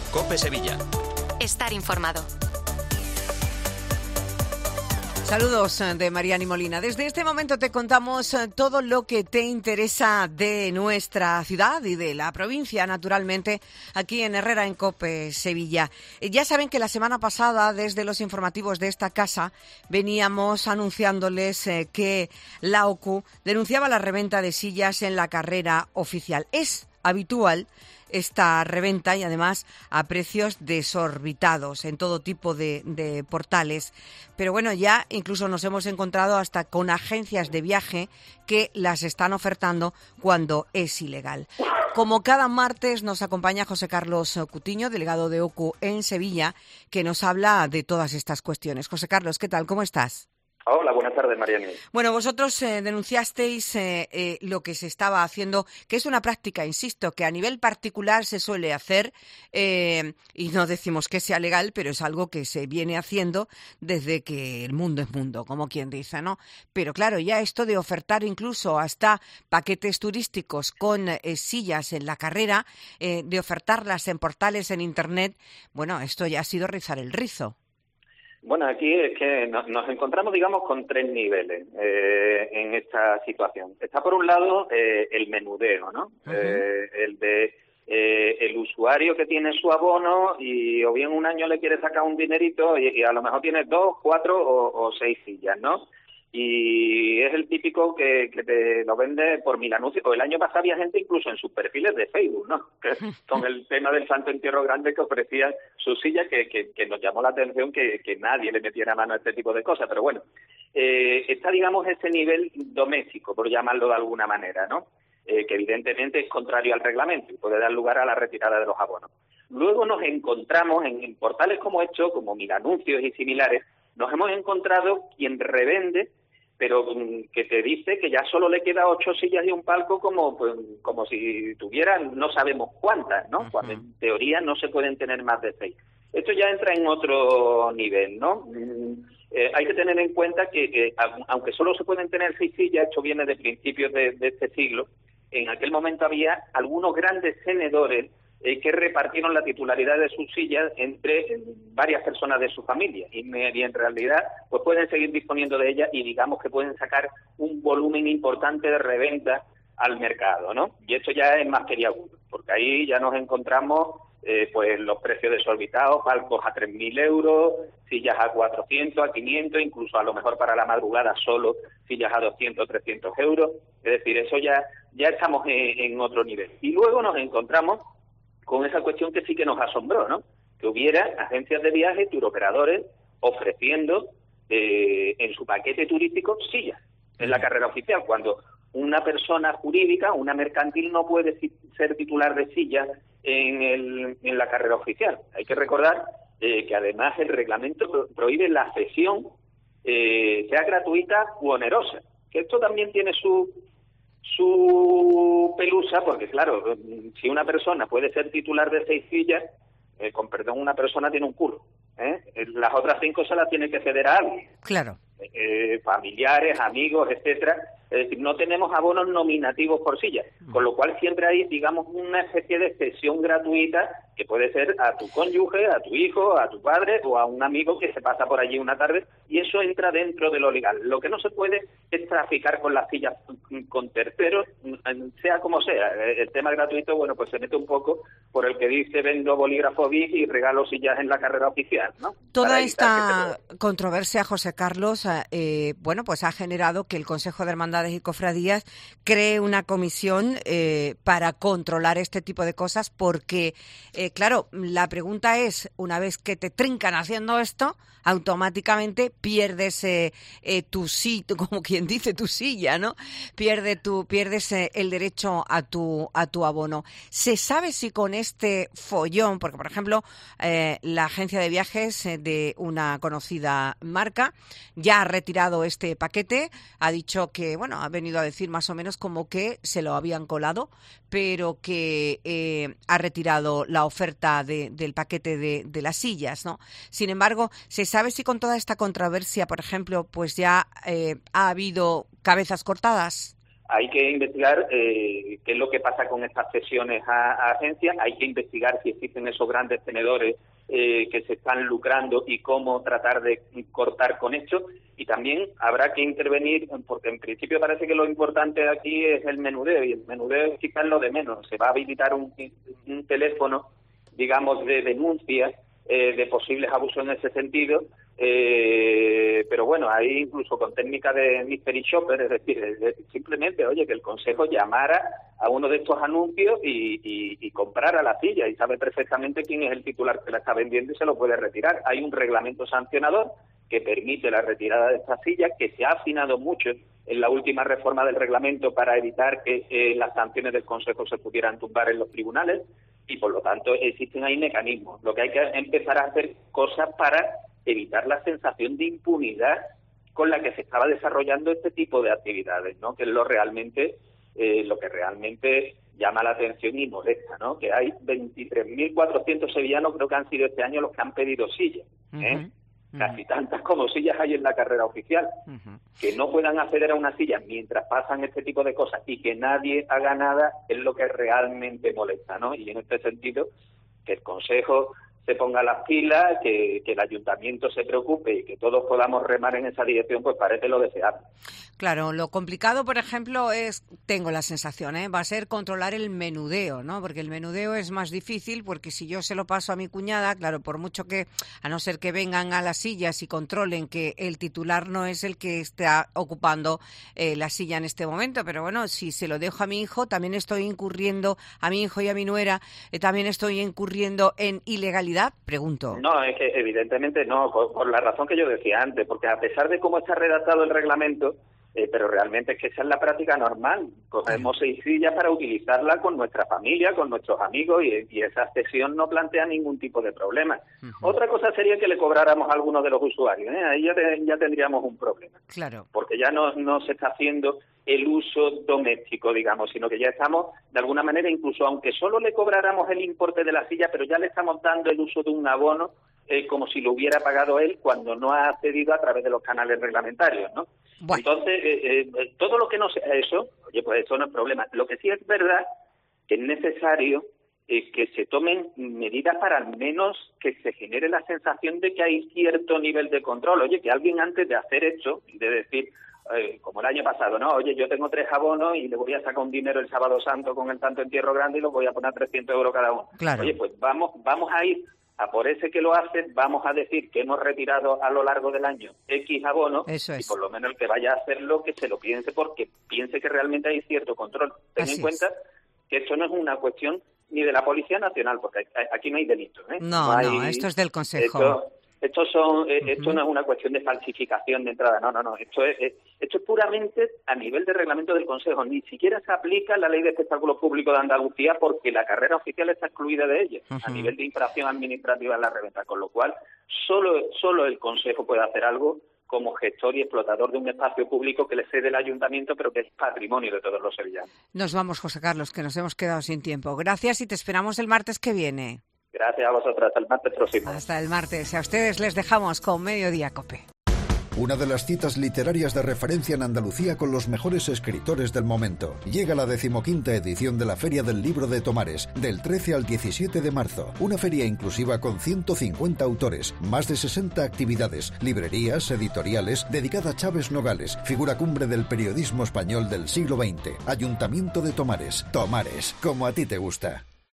COPE Sevilla. Estar informado. Saludos de Mariani Molina. Desde este momento te contamos todo lo que te interesa de nuestra ciudad y de la provincia, naturalmente, aquí en Herrera, en COPE Sevilla. Ya saben que la semana pasada, desde los informativos de esta casa, veníamos anunciándoles que la OCU denunciaba la reventa de sillas en la carrera oficial. Es habitual esta reventa y además a precios desorbitados en todo tipo de portales. Pero bueno, ya incluso nos hemos encontrado hasta con agencias de viaje que las están ofertando cuando es ilegal. Como cada martes nos acompaña José Carlos Cutiño, delegado de OCU en Sevilla, que nos habla de todas estas cuestiones. José Carlos, ¿qué tal? ¿Cómo estás? Hola, buenas tardes, Mariani. Bueno, vosotros denunciasteis lo que se estaba haciendo, que es una práctica, insisto, que a nivel particular se suele hacer y no decimos que sea legal, pero es algo que se viene haciendo desde que el mundo es mundo, como quien dice, ¿no? Pero claro, ya esto de ofertar incluso hasta paquetes turísticos con sillas en la carrera, de ofertarlas en portales en Internet, bueno, esto ya ha sido rizar el rizo. Bueno, aquí es que nos encontramos, digamos, con tres niveles en esta situación. Está, por un lado, el menudeo, ¿no? Uh-huh. El de el usuario que tiene su abono y o bien un año le quiere sacar un dinerito y a lo mejor tiene 2, 4 o 6 sillas, ¿no? Y es el típico que te lo vende por 1000 anuncios. O el año pasado había gente incluso en sus perfiles de Facebook, ¿no? Que, con el tema del Santo Entierro Grande, que ofrecían sus sillas, que nos llamó la atención que nadie le metiera mano a este tipo de cosas. Pero bueno, está, digamos, ese nivel doméstico, por llamarlo de alguna manera, ¿no? Que evidentemente es contrario al reglamento y puede dar lugar a la retirada de los abonos. Luego nos encontramos en portales como estos, como Mil Anuncios y similares, nos hemos encontrado quien revende, pero que te dice que ya solo le queda 8 sillas y un palco como si tuvieran no sabemos cuántas, ¿no? Cuando en teoría no se pueden tener más de 6. Esto ya entra en otro nivel, ¿no? Hay que tener en cuenta que aunque solo se pueden tener 6 sillas, esto viene de principios de este siglo, en aquel momento había algunos grandes tenedores que repartieron la titularidad de sus sillas entre varias personas de su familia y en realidad pues pueden seguir disponiendo de ellas y digamos que pueden sacar un volumen importante de reventa al mercado, ¿no? Y esto ya es más peliagudo, porque ahí ya nos encontramos pues los precios desorbitados, palcos a 3.000 euros, sillas a 400, a 500, incluso a lo mejor para la madrugada solo sillas a 200, 300 euros. Es decir, eso ya estamos en otro nivel. Y luego nos encontramos con esa cuestión que sí que nos asombró, ¿no? Que hubiera agencias de viaje, turoperadores, ofreciendo en su paquete turístico sillas en la carrera oficial, cuando una persona jurídica, una mercantil, no puede ser titular de sillas en la carrera oficial. Hay que recordar que además el reglamento prohíbe la cesión, sea gratuita u onerosa, que esto también tiene su pelusa, porque claro, si una persona puede ser titular de 6 sillas, con perdón, una persona tiene un culo, las otras 5 se las tiene que ceder a alguien. Claro. Familiares, amigos, etcétera. Es decir, no tenemos abonos nominativos por silla, con lo cual siempre hay, digamos, una especie de cesión gratuita que puede ser a tu cónyuge, a tu hijo, a tu padre o a un amigo que se pasa por allí una tarde, y eso entra dentro de lo legal. Lo que no se puede es traficar con las sillas con terceros, sea como sea. El tema gratuito, bueno, pues se mete un poco por el que dice vendo bolígrafo BIC y regalo sillas en la carrera oficial, ¿no? Toda esta controversia, José Carlos, bueno, pues ha generado que el Consejo de Hermandades y Cofradías cree una comisión para controlar este tipo de cosas, porque, claro, la pregunta es, una vez que te trincan haciendo esto, automáticamente pierdes tu sitio, como quien dice, tu silla, ¿no? Pierdes el derecho a tu abono. ¿Se sabe si con este follón, porque por ejemplo la agencia de viajes de una conocida marca ya ha retirado este paquete, ha dicho que, bueno, ha venido a decir más o menos como que se lo habían colado, pero que ha retirado la oferta del paquete de las sillas, ¿no? Sin embargo, ¿se sabe si con toda esta controversia, por ejemplo, pues ya ha habido cabezas cortadas? hay que investigar qué es lo que pasa con estas cesiones a agencias, hay que investigar si existen esos grandes tenedores que se están lucrando y cómo tratar de cortar con esto, y también habrá que intervenir, porque en principio parece que lo importante aquí es el menudeo, y el menudeo es quizás lo de menos. Se va a habilitar un teléfono, digamos, de denuncia de posibles abusos en ese sentido, pero bueno, ahí incluso con técnica de mystery shopper, es decir, simplemente, oye, que el Consejo llamara a uno de estos anuncios y comprara la silla, y sabe perfectamente quién es el titular que la está vendiendo y se lo puede retirar. Hay un reglamento sancionador que permite la retirada de esta silla, que se ha afinado mucho en la última reforma del reglamento para evitar que las sanciones del Consejo se pudieran tumbar en los tribunales, y por lo tanto existen ahí mecanismos. Lo que hay que empezar a hacer cosas para evitar la sensación de impunidad con la que se estaba desarrollando este tipo de actividades, ¿no? Que es lo que realmente llama la atención y molesta, ¿no? Que hay 23.400 sevillanos, creo que han sido este año los que han pedido sillas, casi tantas como sillas hay en la carrera oficial. Que no puedan acceder a una silla mientras pasan este tipo de cosas y que nadie haga nada es lo que realmente molesta, ¿no? Y en este sentido, que el Consejo se ponga las pilas, que el Ayuntamiento se preocupe y que todos podamos remar en esa dirección, pues parece lo deseable. Claro, lo complicado, por ejemplo, tengo la sensación, va a ser controlar el menudeo, ¿no? Porque el menudeo es más difícil, porque si yo se lo paso a mi cuñada, claro, por mucho que, a no ser que vengan a las sillas y controlen que el titular no es el que está ocupando la silla en este momento, pero bueno, si se lo dejo a mi hijo, también estoy incurriendo, a mi hijo y a mi nuera, también estoy incurriendo en ilegalidad, pregunto. No, es que evidentemente no, por la razón que yo decía antes, porque a pesar de cómo está redactado el reglamento, pero realmente es que esa es la práctica normal. Cogemos 6 sillas para utilizarla con nuestra familia, con nuestros amigos, y esa cesión no plantea ningún tipo de problema. Otra cosa sería que le cobráramos a algunos de los usuarios, ahí ya tendríamos un problema. Claro. Porque ya no se está haciendo el uso doméstico, digamos, sino que ya estamos, de alguna manera, incluso aunque solo le cobráramos el importe de la silla, pero ya le estamos dando el uso de un abono como si lo hubiera pagado él cuando no ha accedido a través de los canales reglamentarios, ¿no? Bueno. Entonces, todo lo que no sea eso, oye, pues eso no es problema. Lo que sí es verdad que es necesario que se tomen medidas para al menos que se genere la sensación de que hay cierto nivel de control. Oye, que alguien antes de hacer esto, de decir, como el año pasado, ¿no? Oye, yo tengo 3 abonos y le voy a sacar un dinero el Sábado Santo con el tanto entierro grande y lo voy a poner 300 euros cada uno. Claro. Oye, pues vamos a ir a por ese que lo hace, vamos a decir que hemos retirado a lo largo del año X abonos, y por lo menos el que vaya a hacerlo que se lo piense, porque piense que realmente hay cierto control. Ten en cuenta que esto no es una cuestión ni de la Policía Nacional, porque aquí no hay delitos. No, esto es del Consejo. Esto no es una cuestión de falsificación de entrada, no. Esto es puramente a nivel de reglamento del Consejo. Ni siquiera se aplica la Ley de Espectáculos Públicos de Andalucía porque la carrera oficial está excluida de ella, a nivel de infracción administrativa en la reventa, con lo cual solo el Consejo puede hacer algo como gestor y explotador de un espacio público que le cede el Ayuntamiento, pero que es patrimonio de todos los sevillanos. Nos vamos, José Carlos, que nos hemos quedado sin tiempo. Gracias y te esperamos el martes que viene. Gracias a vosotros. Hasta el martes próximo. Hasta el martes. A ustedes les dejamos con Mediodía COPE. Una de las citas literarias de referencia en Andalucía con los mejores escritores del momento. Llega la 15ª edición de la Feria del Libro de Tomares, del 13 al 17 de marzo. Una feria inclusiva con 150 autores, más de 60 actividades, librerías, editoriales, dedicada a Chávez Nogales, figura cumbre del periodismo español del siglo XX. Ayuntamiento de Tomares. Tomares, como a ti te gusta.